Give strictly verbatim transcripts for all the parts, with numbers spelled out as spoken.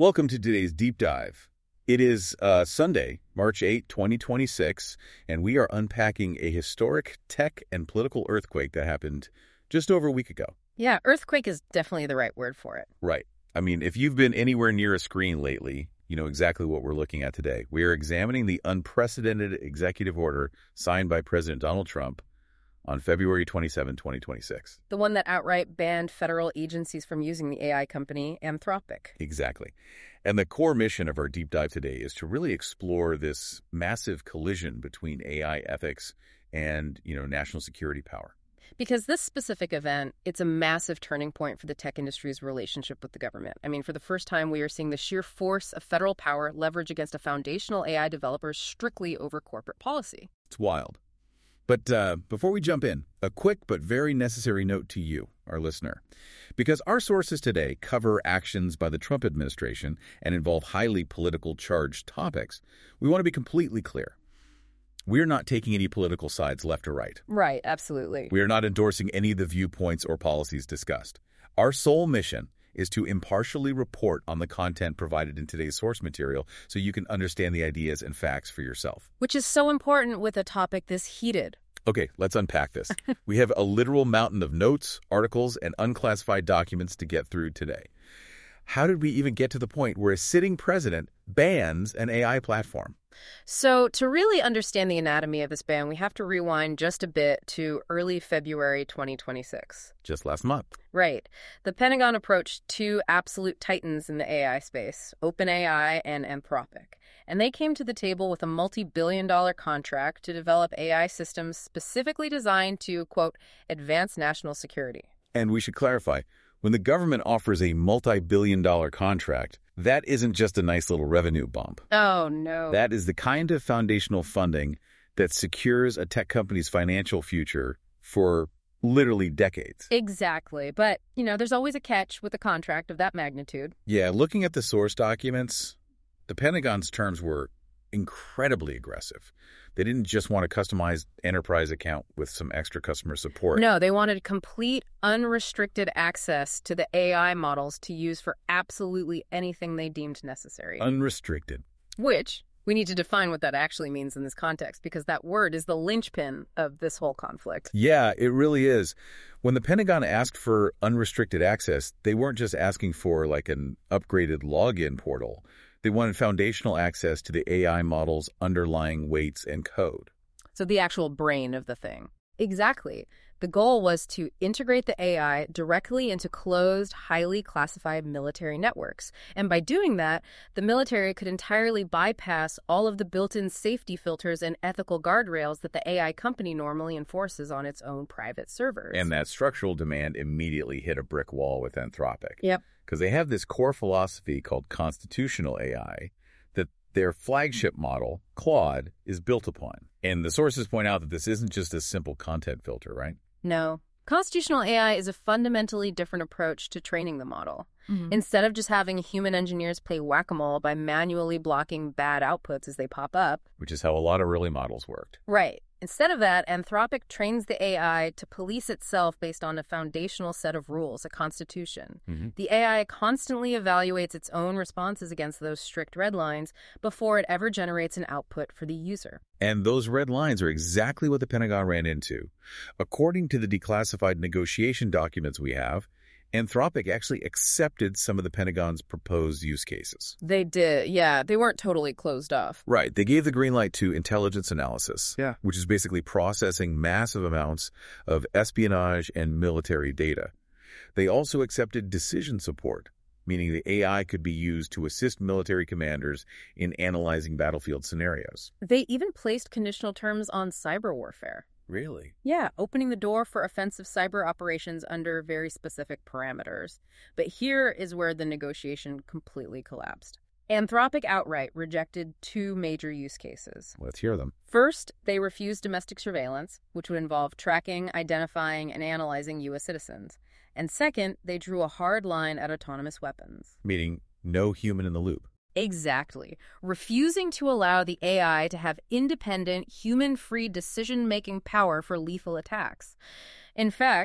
Welcome to today's deep dive. It is uh, Sunday, March eighth, twenty twenty-six, and we are unpacking a historic tech and political earthquake that happened just over a week ago. Yeah, earthquake is definitely the right word for it. Right. I mean, if you've been anywhere near a screen lately, you know exactly what we're looking at today. We are examining the unprecedented executive order signed by President Donald Trump on February twenty-seventh, twenty twenty-six. The one that outright banned federal agencies from using the A I company Anthropic. Exactly. And the core mission of our deep dive today is to really explore this massive collision between A I ethics and, you know, national security power. Because this specific event, it's a massive turning point for the tech industry's relationship with the government. I mean, for the first time, we are seeing the sheer force of federal power leverage against a foundational A I developer strictly over corporate policy. It's wild. But uh, before we jump in, a quick but very necessary note to you, our listener. Because our sources today cover actions by the Trump administration and involve highly political charged topics, we want to be completely clear. We are not taking any political sides left or right. Right, absolutely. We are not endorsing any of the viewpoints or policies discussed. Our sole mission is to impartially report on the content provided in today's source material so you can understand the ideas and facts for yourself. Which is so important with a topic this heated. Okay, let's unpack this. We have a literal mountain of notes, articles, and unclassified documents to get through today. How did we even get to the point where a sitting president bans an A I platform? So to really understand the anatomy of this ban, we have to rewind just a bit to early February twenty twenty-six. Just last month. Right. The Pentagon approached two absolute titans in the A I space, OpenAI and Anthropic. And they came to the table with a multi-billion dollar contract to develop A I systems specifically designed to, quote, advance national security. And we should clarify, when the government offers a multi-billion dollar contract, that isn't just a nice little revenue bump. Oh, no. That is the kind of foundational funding that secures a tech company's financial future for literally decades. Exactly. But, you know, there's always a catch with a contract of that magnitude. Yeah, looking at the source documents, the Pentagon's terms were incredibly aggressive. They didn't just want a customized enterprise account with some extra customer support. No, they wanted complete, unrestricted access to the A I models to use for absolutely anything they deemed necessary. Unrestricted. Which, we need to define what that actually means in this context, because that word is the linchpin of this whole conflict. Yeah, it really is. When the Pentagon asked for unrestricted access, they weren't just asking for like an upgraded login portal. They wanted foundational access to the A I model's underlying weights and code. So the actual brain of the thing. Exactly. The goal was to integrate the A I directly into closed, highly classified military networks. And by doing that, the military could entirely bypass all of the built-in safety filters and ethical guardrails that the A I company normally enforces on its own private servers. And that structural demand immediately hit a brick wall with Anthropic. Yep. Because they have this core philosophy called constitutional A I that their flagship model, Claude, is built upon. And the sources point out that this isn't just a simple content filter, right? No. Constitutional A I is a fundamentally different approach to training the model. Mm-hmm. Instead of just having human engineers play whack-a-mole by manually blocking bad outputs as they pop up. Which is how a lot of early models worked. Right. Instead of that, Anthropic trains the A I to police itself based on a foundational set of rules, a constitution. Mm-hmm. The A I constantly evaluates its own responses against those strict red lines before it ever generates an output for the user. And those red lines are exactly what the Pentagon ran into. According to the declassified negotiation documents we have, Anthropic actually accepted some of the Pentagon's proposed use cases. They did, yeah. They weren't totally closed off. Right. They gave the green light to intelligence analysis, yeah. which is basically processing massive amounts of espionage and military data. They also accepted decision support, meaning the A I could be used to assist military commanders in analyzing battlefield scenarios. They even placed conditional terms on cyber warfare. Really? Yeah, opening the door for offensive cyber operations under very specific parameters. But here is where the negotiation completely collapsed. Anthropic outright rejected two major use cases. Let's hear them. First, they refused domestic surveillance, which would involve tracking, identifying, and analyzing U S citizens. And second, they drew a hard line at autonomous weapons. Meaning no human in the loop. Exactly. Refusing to allow the A I to have independent, human-free decision-making power for lethal attacks. In fact,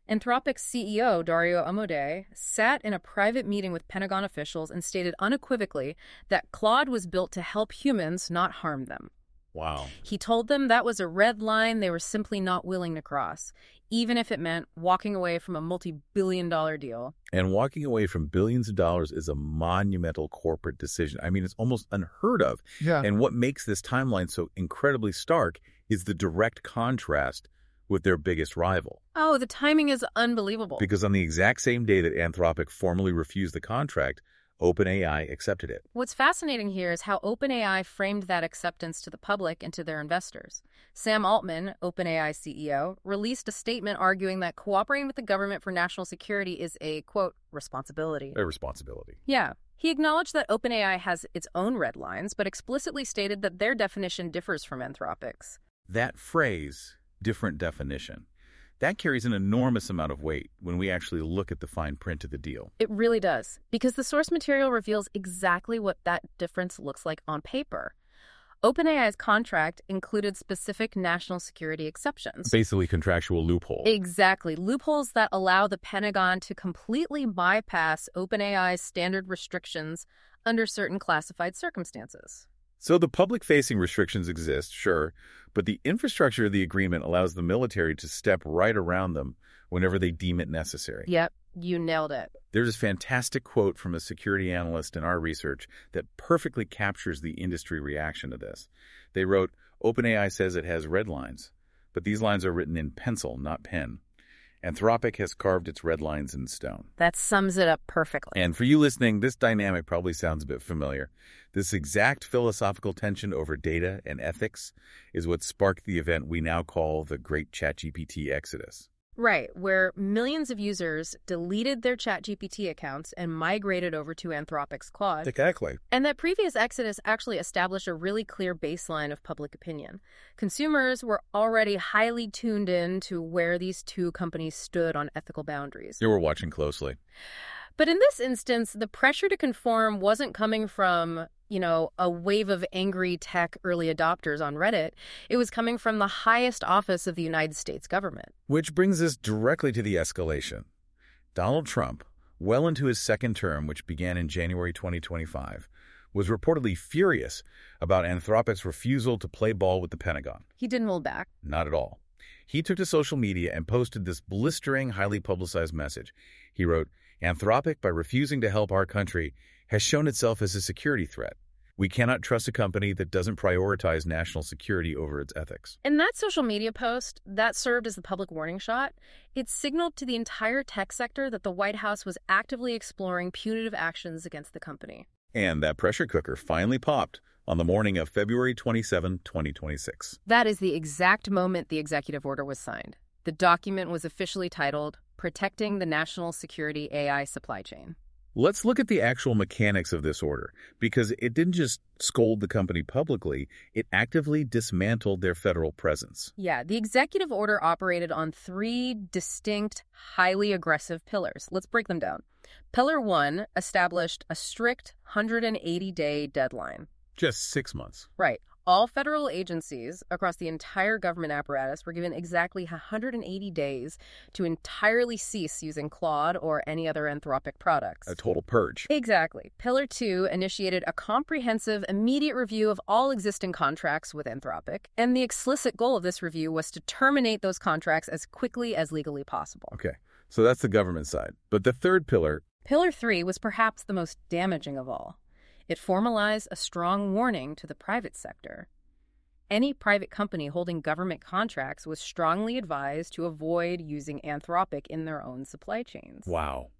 Anthropic's C E O, Dario Amodei, sat in a private meeting with Pentagon officials and stated unequivocally that Claude was built to help humans, not harm them. Wow. He told them that was a red line they were simply not willing to cross, even if it meant walking away from a multi-billion dollar deal. And walking away from billions of dollars is a monumental corporate decision. I mean, it's almost unheard of. Yeah. And what makes this timeline so incredibly stark is the direct contrast with their biggest rival. Oh, the timing is unbelievable. Because on the exact same day that Anthropic formally refused the contract, OpenAI accepted it. What's fascinating here is how OpenAI framed that acceptance to the public and to their investors. Sam Altman, OpenAI C E O, released a statement arguing that cooperating with the government for national security is a, quote, responsibility. A responsibility. Yeah. He acknowledged that OpenAI has its own red lines, but explicitly stated that their definition differs from Anthropic's. That phrase, different definition, that carries an enormous amount of weight when we actually look at the fine print of the deal. It really does, because the source material reveals exactly what that difference looks like on paper. OpenAI's contract included specific national security exceptions. Basically contractual loopholes. Exactly. Loopholes that allow the Pentagon to completely bypass OpenAI's standard restrictions under certain classified circumstances. So the public-facing restrictions exist, sure, but the infrastructure of the agreement allows the military to step right around them whenever they deem it necessary. Yep, you nailed it. There's this fantastic quote from a security analyst in our research that perfectly captures the industry reaction to this. They wrote, OpenAI says it has red lines, but these lines are written in pencil, not pen. Anthropic has carved its red lines in stone. That sums it up perfectly. And for you listening, this dynamic probably sounds a bit familiar. This exact philosophical tension over data and ethics is what sparked the event we now call the Great ChatGPT Exodus. Right, where millions of users deleted their ChatGPT accounts and migrated over to Anthropic's Claude. Exactly. And that previous exodus actually established a really clear baseline of public opinion. Consumers were already highly tuned in to where these two companies stood on ethical boundaries. They were watching closely. But in this instance, the pressure to conform wasn't coming from, you know, a wave of angry tech early adopters on Reddit. It was coming from the highest office of the United States government. Which brings us directly to the escalation. Donald Trump, well into his second term, which began in January twenty twenty-five, was reportedly furious about Anthropic's refusal to play ball with the Pentagon. He didn't hold back. Not at all. He took to social media and posted this blistering, highly publicized message. He wrote, Anthropic, by refusing to help our country, has shown itself as a security threat. We cannot trust a company that doesn't prioritize national security over its ethics. In that social media post, that served as the public warning shot. It signaled to the entire tech sector that the White House was actively exploring punitive actions against the company. And that pressure cooker finally popped on the morning of February twenty-seventh, twenty twenty-six. That is the exact moment the executive order was signed. The document was officially titled, Protecting the National Security A I Supply Chain. Let's look at the actual mechanics of this order, because it didn't just scold the company publicly, it actively dismantled their federal presence. Yeah, the executive order operated on three distinct, highly aggressive pillars. Let's break them down. Pillar one established a strict one hundred eighty day deadline. Just six months. Right. All federal agencies across the entire government apparatus were given exactly one hundred eighty days to entirely cease using Claude or any other Anthropic products. A total purge. Exactly. Pillar two initiated a comprehensive, immediate review of all existing contracts with Anthropic, and the explicit goal of this review was to terminate those contracts as quickly as legally possible. Okay, so that's the government side. But the third pillar... Pillar three was perhaps the most damaging of all. It formalized a strong warning to the private sector. Any private company holding government contracts was strongly advised to avoid using Anthropic in their own supply chains. Wow.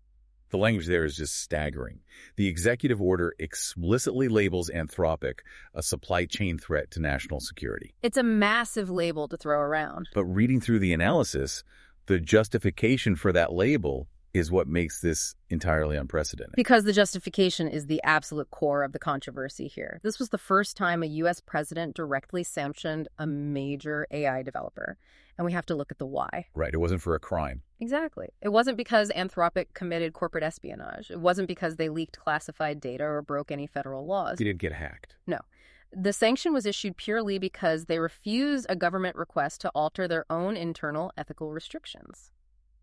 The language there is just staggering. The executive order explicitly labels Anthropic a supply chain threat to national security. It's a massive label to throw around. But reading through the analysis, the justification for that label is what makes this entirely unprecedented. Because the justification is the absolute core of the controversy here. This was the first time a U S president directly sanctioned a major A I developer. And we have to look at the why. Right. It wasn't for a crime. Exactly. It wasn't because Anthropic committed corporate espionage. It wasn't because they leaked classified data or broke any federal laws. He didn't get hacked. No. The sanction was issued purely because they refused a government request to alter their own internal ethical restrictions.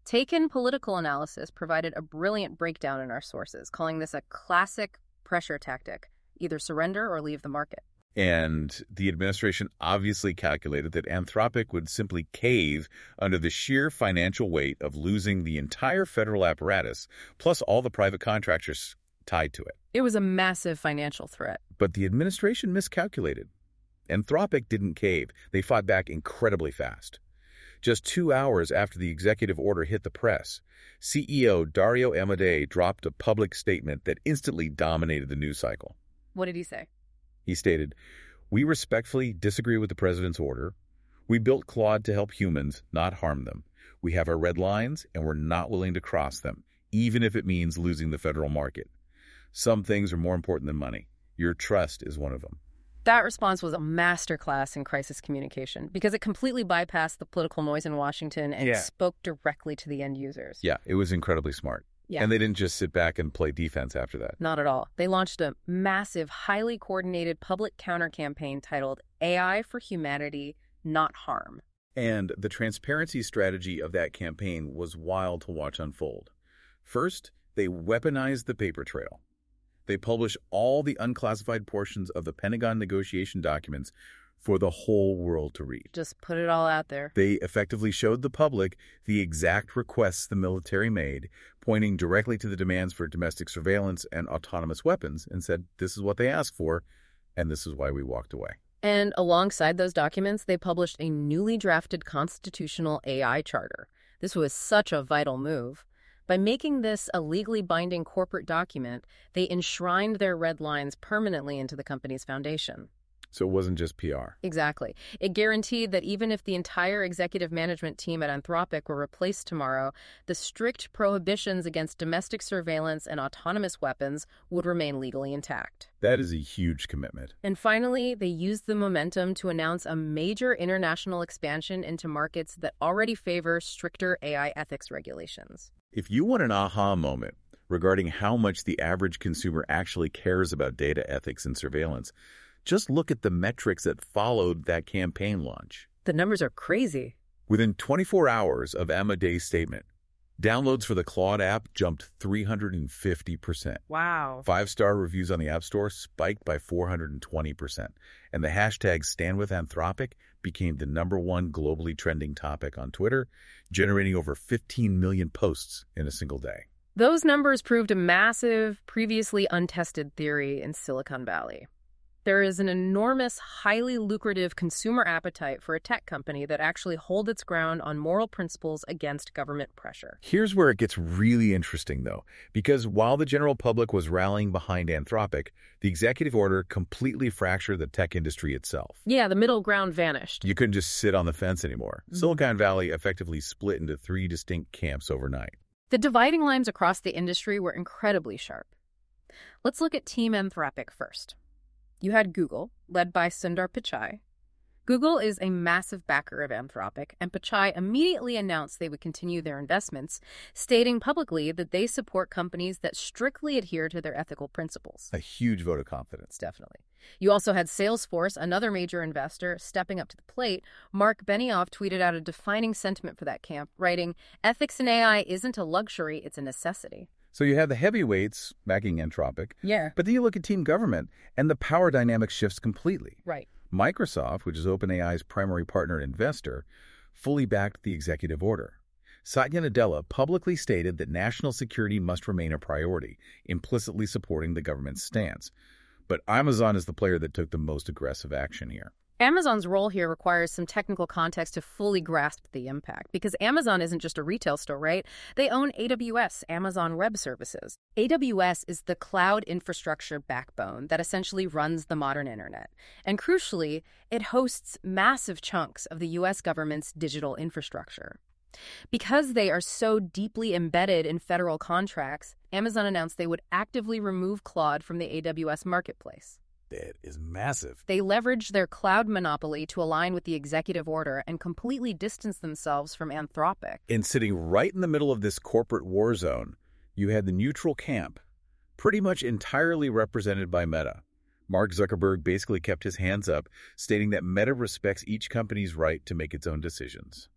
Taken Political Analysis provided a brilliant breakdown in our sources, calling this a classic pressure tactic, either surrender or leave the market. And the administration obviously calculated that Anthropic would simply cave under the sheer financial weight of losing the entire federal apparatus, plus all the private contractors tied to it. It was a massive financial threat. But the administration miscalculated. Anthropic didn't cave. They fought back incredibly fast. Just two hours after the executive order hit the press, C E O Dario Amodei dropped a public statement that instantly dominated the news cycle. What did he say? He stated, "We respectfully disagree with the president's order. We built Claude to help humans, not harm them. We have our red lines, and we're not willing to cross them, even if it means losing the federal market. Some things are more important than money. Your trust is one of them." That response was a masterclass in crisis communication because it completely bypassed the political noise in Washington and Yeah. spoke directly to the end users. Yeah, it was incredibly smart. Yeah. And they didn't just sit back and play defense after that. Not at all. They launched a massive, highly coordinated public counter-campaign titled A I for Humanity, Not Harm. And the transparency strategy of that campaign was wild to watch unfold. First, they weaponized the paper trail. They published all the unclassified portions of the Pentagon negotiation documents for the whole world to read. Just put it all out there. They effectively showed the public the exact requests the military made, pointing directly to the demands for domestic surveillance and autonomous weapons, and said, this is what they asked for, and this is why we walked away. And alongside those documents, they published a newly drafted constitutional A I charter. This was such a vital move. By making this a legally binding corporate document, they enshrined their red lines permanently into the company's foundation. So it wasn't just P R. Exactly. It guaranteed that even if the entire executive management team at Anthropic were replaced tomorrow, the strict prohibitions against domestic surveillance and autonomous weapons would remain legally intact. That is a huge commitment. And finally, they used the momentum to announce a major international expansion into markets that already favor stricter A I ethics regulations. If you want an aha moment regarding how much the average consumer actually cares about data ethics and surveillance, just look at the metrics that followed that campaign launch. The numbers are crazy. Within twenty-four hours of Amodei's statement, downloads for the Claude app jumped three hundred fifty percent. Wow. Five-star reviews on the App Store spiked by four hundred twenty percent. And the hashtag StandWithAnthropic became the number one globally trending topic on Twitter, generating over fifteen million posts in a single day. Those numbers proved a massive, previously untested theory in Silicon Valley. There is an enormous, highly lucrative consumer appetite for a tech company that actually holds its ground on moral principles against government pressure. Here's where it gets really interesting, though, because while the general public was rallying behind Anthropic, the executive order completely fractured the tech industry itself. Yeah, the middle ground vanished. You couldn't just sit on the fence anymore. Mm-hmm. Silicon Valley effectively split into three distinct camps overnight. The dividing lines across the industry were incredibly sharp. Let's look at Team Anthropic first. You had Google, led by Sundar Pichai. Google is a massive backer of Anthropic, and Pichai immediately announced they would continue their investments, stating publicly that they support companies that strictly adhere to their ethical principles. A huge vote of confidence. Definitely. You also had Salesforce, another major investor, stepping up to the plate. Mark Benioff tweeted out a defining sentiment for that camp, writing, "Ethics in A I isn't a luxury, it's a necessity." So you have the heavyweights backing Anthropic, Yeah. but then you look at team government, and the power dynamic shifts completely. Right. Microsoft, which is OpenAI's primary partner and investor, fully backed the executive order. Satya Nadella publicly stated that national security must remain a priority, implicitly supporting the government's stance. But Amazon is the player that took the most aggressive action here. Amazon's role here requires some technical context to fully grasp the impact, because Amazon isn't just a retail store, right? They own A W S, Amazon Web Services. A W S is the cloud infrastructure backbone that essentially runs the modern internet. And crucially, it hosts massive chunks of the U S government's digital infrastructure. Because they are so deeply embedded in federal contracts, Amazon announced they would actively remove Claude from the A W S marketplace. That is massive. They leveraged their cloud monopoly to align with the executive order and completely distance themselves from Anthropic. And sitting right in the middle of this corporate war zone, you had the neutral camp, pretty much entirely represented by Meta. Mark Zuckerberg basically kept his hands up, stating that Meta respects each company's right to make its own decisions.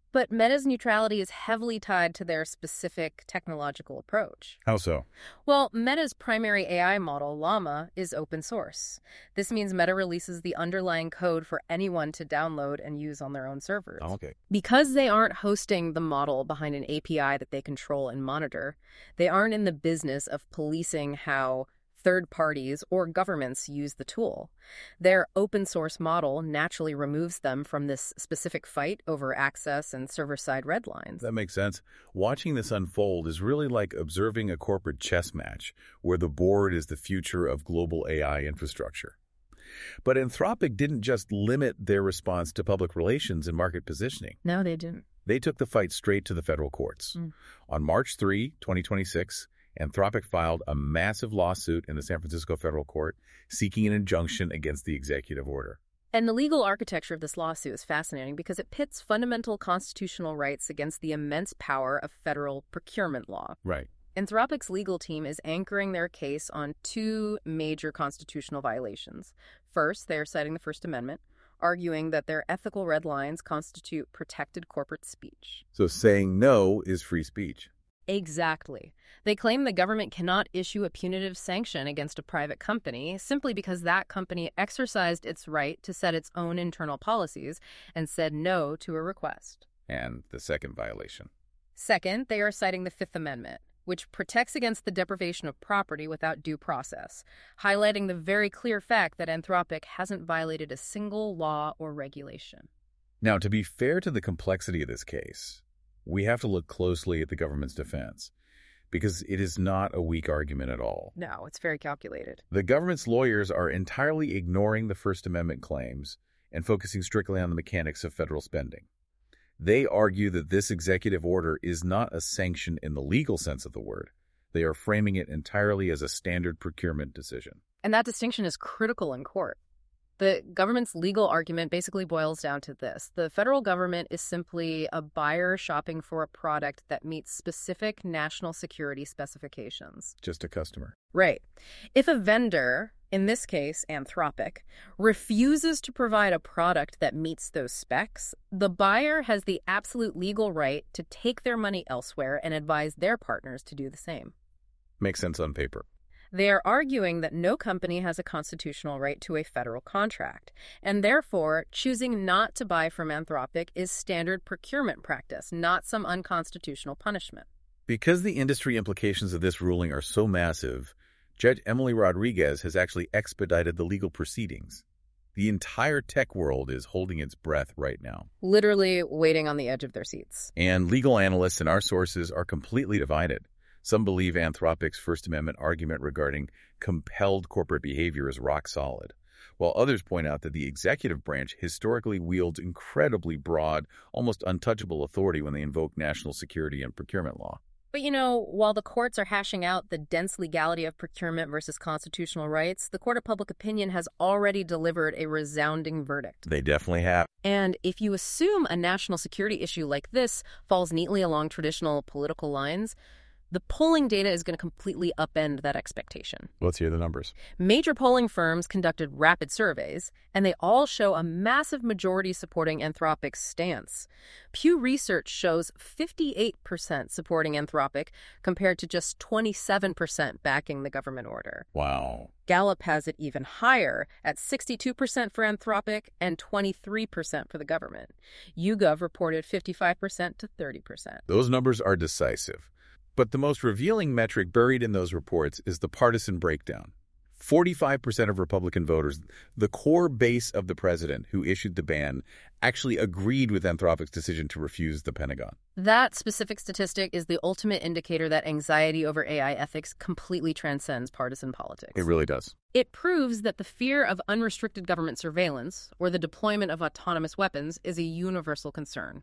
But Meta's neutrality is heavily tied to their specific technological approach. How so? Well, Meta's primary A I model, Llama, is open source. This means Meta releases the underlying code for anyone to download and use on their own servers. Oh, okay. Because they aren't hosting the model behind an A P I that they control and monitor, they aren't in the business of policing how third parties or governments use the tool. Their open source model naturally removes them from this specific fight over access and server-side red lines. That makes sense. Watching this unfold is really like observing a corporate chess match where the board is the future of global A I infrastructure. But Anthropic didn't just limit their response to public relations and market positioning. No, they didn't. They took the fight straight to the federal courts. Mm. On March third, twenty twenty-six, Anthropic filed a massive lawsuit in the San Francisco federal court seeking an injunction against the executive order. And the legal architecture of this lawsuit is fascinating because it pits fundamental constitutional rights against the immense power of federal procurement law. Right. Anthropic's legal team is anchoring their case on two major constitutional violations. First, they are citing the First Amendment, arguing that their ethical red lines constitute protected corporate speech. So saying no is free speech. Exactly. They claim the government cannot issue a punitive sanction against a private company simply because that company exercised its right to set its own internal policies and said no to a request. And the second violation. Second, they are citing the Fifth Amendment, which protects against the deprivation of property without due process, highlighting the very clear fact that Anthropic hasn't violated a single law or regulation. Now, to be fair to the complexity of this case, we have to look closely at the government's defense, because it is not a weak argument at all. No, it's very calculated. The government's lawyers are entirely ignoring the First Amendment claims and focusing strictly on the mechanics of federal spending. They argue that this executive order is not a sanction in the legal sense of the word. They are framing it entirely as a standard procurement decision. And that distinction is critical in court. The government's legal argument basically boils down to this. The federal government is simply a buyer shopping for a product that meets specific national security specifications. Just a customer. Right. If a vendor, in this case Anthropic, refuses to provide a product that meets those specs, the buyer has the absolute legal right to take their money elsewhere and advise their partners to do the same. Makes sense on paper. They are arguing that no company has a constitutional right to a federal contract, and therefore choosing not to buy from Anthropic is standard procurement practice, not some unconstitutional punishment. Because the industry implications of this ruling are so massive, Judge Emily Rodriguez has actually expedited the legal proceedings. The entire tech world is holding its breath right now. Literally waiting on the edge of their seats. And legal analysts and our sources are completely divided. Some believe Anthropic's First Amendment argument regarding compelled corporate behavior is rock solid, while others point out that the executive branch historically wields incredibly broad, almost untouchable authority when they invoke national security and procurement law. But, you know, while the courts are hashing out the dense legality of procurement versus constitutional rights, the Court of Public Opinion has already delivered a resounding verdict. They definitely have. And if you assume a national security issue like this falls neatly along traditional political lines, the polling data is going to completely upend that expectation. Let's hear the numbers. Major polling firms conducted rapid surveys, and they all show a massive majority supporting Anthropic's stance. Pew Research shows fifty-eight percent supporting Anthropic compared to just twenty-seven percent backing the government order. Wow. Gallup has it even higher at sixty-two percent for Anthropic and twenty-three percent for the government. YouGov reported fifty-five percent to thirty percent. Those numbers are decisive. But the most revealing metric buried in those reports is the partisan breakdown. forty-five percent of Republican voters, the core base of the president who issued the ban, actually agreed with Anthropic's decision to refuse the Pentagon. That specific statistic is the ultimate indicator that anxiety over A I ethics completely transcends partisan politics. It really does. It proves that the fear of unrestricted government surveillance or the deployment of autonomous weapons is a universal concern.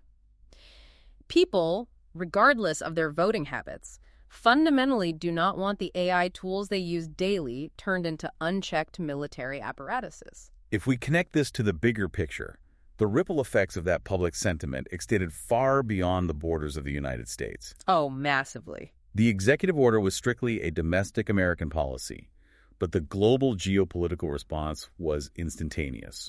People, regardless of their voting habits, fundamentally do not want the A I tools they use daily turned into unchecked military apparatuses. If we connect this to the bigger picture, the ripple effects of that public sentiment extended far beyond the borders of the United States. Oh, massively. The executive order was strictly a domestic American policy, but the global geopolitical response was instantaneous.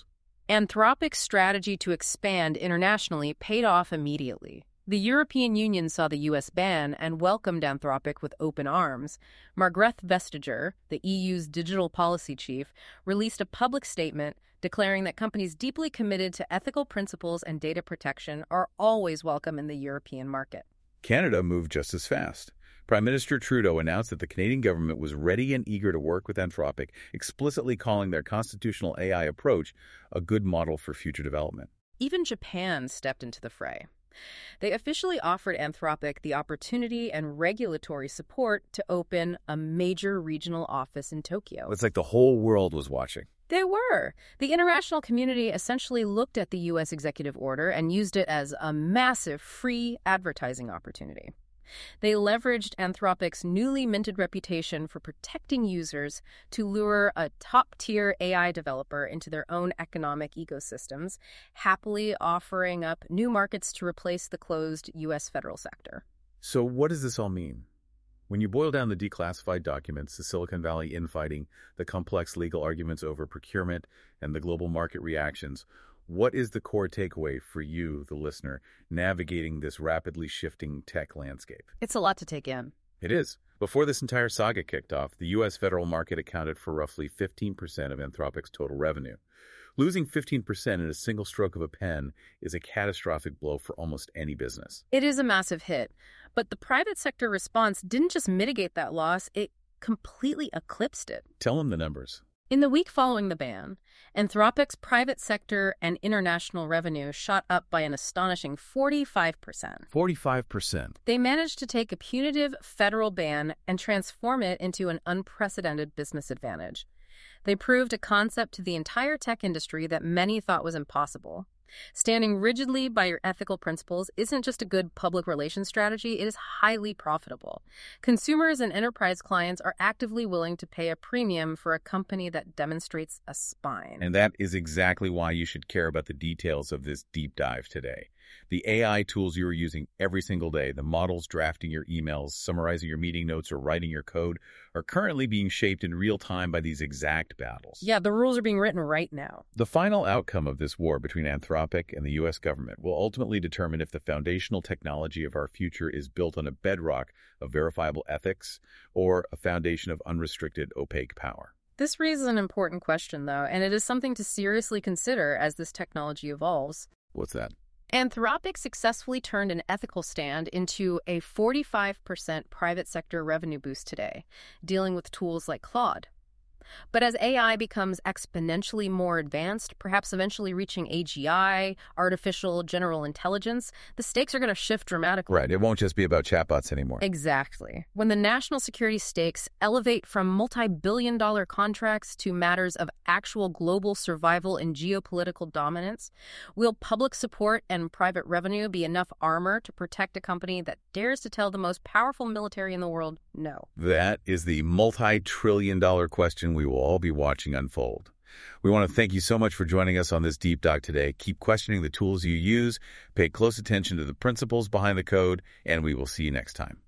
Anthropic's strategy to expand internationally paid off immediately. The European Union saw the U S ban and welcomed Anthropic with open arms. Margrethe Vestager, the E U's digital policy chief, released a public statement declaring that companies deeply committed to ethical principles and data protection are always welcome in the European market. Canada moved just as fast. Prime Minister Trudeau announced that the Canadian government was ready and eager to work with Anthropic, explicitly calling their constitutional A I approach a good model for future development. Even Japan stepped into the fray. They officially offered Anthropic the opportunity and regulatory support to open a major regional office in Tokyo. It's like the whole world was watching. They were. The international community essentially looked at the U S executive order and used it as a massive free advertising opportunity. They leveraged Anthropic's newly minted reputation for protecting users to lure a top-tier A I developer into their own economic ecosystems, happily offering up new markets to replace the closed U S federal sector. So what does this all mean? When you boil down the declassified documents, the Silicon Valley infighting, the complex legal arguments over procurement, and the global market reactions, what is the core takeaway for you, the listener, navigating this rapidly shifting tech landscape? It's a lot to take in. It is. Before this entire saga kicked off, the U S federal market accounted for roughly fifteen percent of Anthropic's total revenue. Losing fifteen percent in a single stroke of a pen is a catastrophic blow for almost any business. It is a massive hit, but the private sector response didn't just mitigate that loss, it completely eclipsed it. Tell them the numbers. In the week following the ban, Anthropic's private sector and international revenue shot up by an astonishing forty-five percent. forty-five percent. They managed to take a punitive federal ban and transform it into an unprecedented business advantage. They proved a concept to the entire tech industry that many thought was impossible. Standing rigidly by your ethical principles isn't just a good public relations strategy, it is highly profitable. Consumers and enterprise clients are actively willing to pay a premium for a company that demonstrates a spine. And that is exactly why you should care about the details of this deep dive today. The A I tools you are using every single day, the models drafting your emails, summarizing your meeting notes, or writing your code, are currently being shaped in real time by these exact battles. Yeah, the rules are being written right now. The final outcome of this war between Anthropic and the U S government will ultimately determine if the foundational technology of our future is built on a bedrock of verifiable ethics or a foundation of unrestricted, opaque power. This raises an important question, though, and it is something to seriously consider as this technology evolves. What's that? Anthropic successfully turned an ethical stand into a forty-five percent private sector revenue boost today, dealing with tools like Claude. But as A I becomes exponentially more advanced, perhaps eventually reaching A G I, artificial general intelligence, the stakes are going to shift dramatically. Right. It won't just be about chatbots anymore. Exactly. When the national security stakes elevate from multi-billion dollar contracts to matters of actual global survival and geopolitical dominance, will public support and private revenue be enough armor to protect a company that dares to tell the most powerful military in the world no? That is the multi-trillion dollar question we will all be watching unfold. We want to thank you so much for joining us on this deep dive today. Keep questioning the tools you use, pay close attention to the principles behind the code, and we will see you next time.